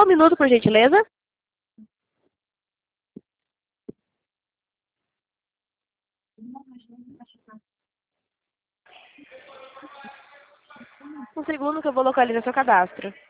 minuto, por gentileza. Um segundo que eu vou localizar seu cadastro.